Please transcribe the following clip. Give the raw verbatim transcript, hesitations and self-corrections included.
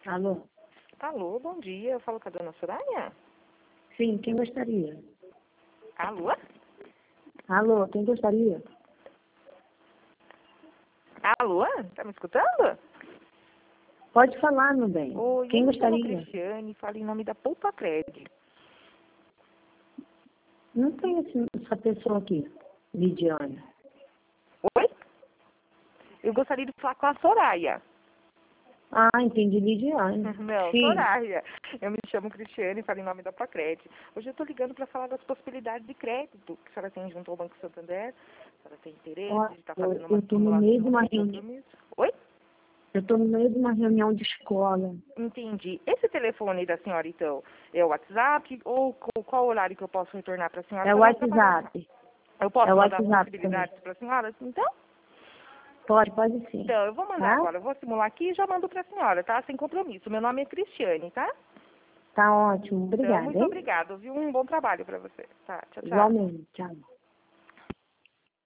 Alô? Alô, bom dia. Eu falo com a dona Soraya? Sim, quem gostaria? Alô? Alô, quem gostaria? Alô? Tá me escutando? Pode falar, meu bem. Oi, Quem eu me chamo gostaria? Cristiane, falo em nome da Poupa Cred. Não tem esse- essa pessoa aqui, Lidiane. Oi? Eu gostaria de falar com a Soraya. Ah, entendi, Lidiane. Não, Sim. Soraya. Eu me chamo Cristiane, falo em nome da Poupa-Cred. Hoje eu estou ligando para falar das possibilidades de crédito que a senhora tem junto ao Banco Santander. A senhora tem interesse Ó, de estar eu fazendo uma estou no meio de uma simulação de reunião. compromisso? Oi? Eu estou no meio de uma reunião de escola. Entendi. Esse telefone da senhora, então, é o WhatsApp ou co- qual horário que eu posso retornar para a senhora? É o Pra não atrapalhar. WhatsApp. Eu posso É o mandar as WhatsApp também. possibilidades para a senhora? Então? Pode, pode sim. Então, eu vou mandar Tá? agora. Eu vou simular aqui e já mando para a senhora, tá? Sem compromisso. Meu nome é Cristiane, tá? Tá ótimo. Então, Obrigada, muito hein? obrigada, viu? Um bom trabalho para você. Tá, tchau, tchau. Igualmente. Tchau.